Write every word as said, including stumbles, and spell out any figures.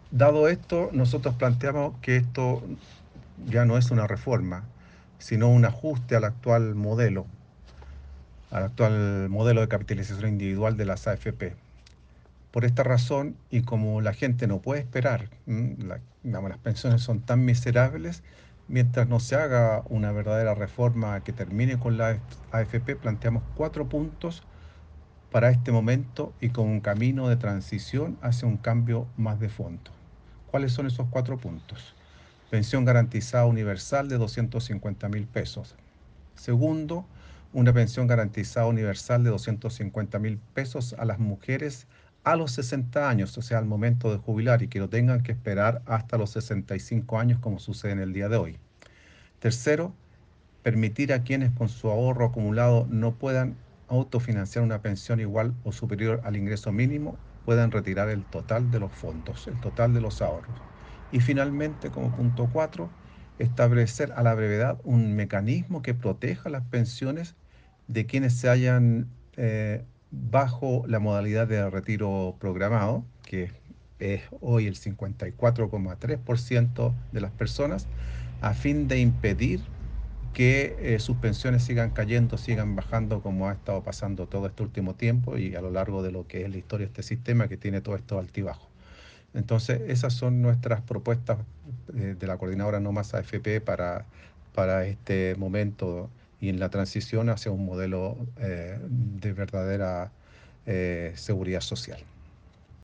Dado esto, nosotros planteamos que esto ya no es una reforma, sino un ajuste al actual modelo, al actual modelo de capitalización individual de las A F P. Por esta razón, y como la gente no puede esperar, la, digamos, las pensiones son tan miserables, mientras no se haga una verdadera reforma que termine con la A F P, planteamos cuatro puntos para este momento y con un camino de transición hacia un cambio más de fondo. ¿Cuáles son esos cuatro puntos? Pensión garantizada universal de doscientos cincuenta mil pesos. Segundo, una pensión garantizada universal de doscientos cincuenta mil pesos a las mujeres a los sesenta años, o sea, al momento de jubilar y que no tengan que esperar hasta los sesenta y cinco años como sucede en el día de hoy. Tercero, permitir a quienes con su ahorro acumulado no puedan autofinanciar una pensión igual o superior al ingreso mínimo, puedan retirar el total de los fondos, el total de los ahorros. Y finalmente, como punto cuatro, establecer a la brevedad un mecanismo que proteja las pensiones de quienes se hayan eh, bajo la modalidad de retiro programado, que es hoy el cincuenta y cuatro coma tres por ciento de las personas, a fin de impedir que eh, sus pensiones sigan cayendo, sigan bajando como ha estado pasando todo este último tiempo y a lo largo de lo que es la historia de este sistema que tiene todo esto altibajo. Entonces, esas son nuestras propuestas eh, de la coordinadora No Más A F P para, para este momento y en la transición hacia un modelo eh, de verdadera eh, seguridad social.